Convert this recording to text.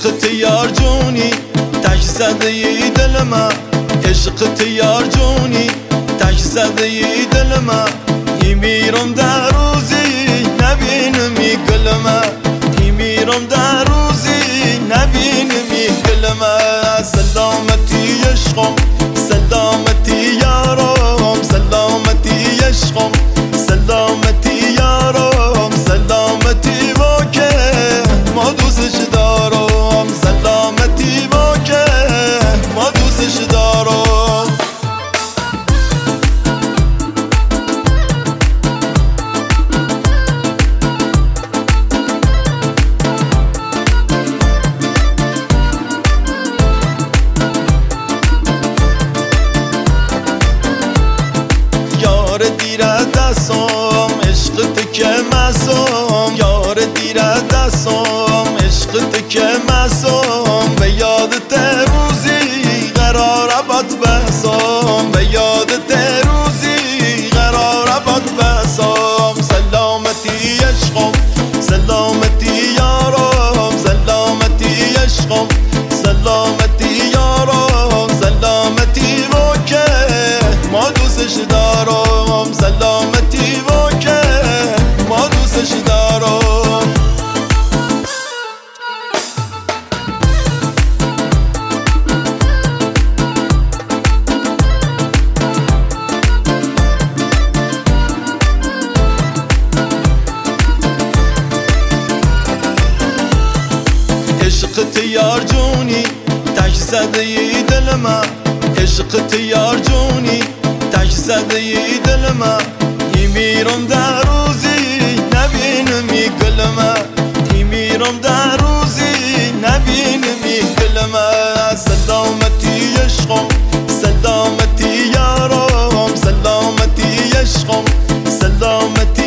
عشقت یار جونی تش زده ی دل ما، عشقت یار جونی تش زده ی دل ما. میمیرم در روزی نبینمی گل ما، میمیرم در روزی نبینمی گل ما. سلامتی عشقم، سلامتی یارم، سلامتی عشقم، سلامتی یارم، سلامتی با که ما دوستش دارم، سلامتی با که ما دوستش دارم. یار دیره دستم عشقت که مسم، یار دیره دستم عشقت که مسم. به یادت روزی قرار باد بسم، به یادت روزی قرار باد بسم. سلامتی عشقم، سلامتی یارم، سلامتی عشقم، سلامتی یارم، سلامتی با که ما دوستش دارم، سلامتی با که ما دوستش دارم. عشقت یار جونی تش زده ی دل ما، عشقت یار جونی تش زده ی دل ما. میمیرم در روزی نبینمی گل ما، میمیرم در روزی نبینمی گل ما. سلامتی عشقم، سلامتی یارم، سلامتی عشقم، سلامتی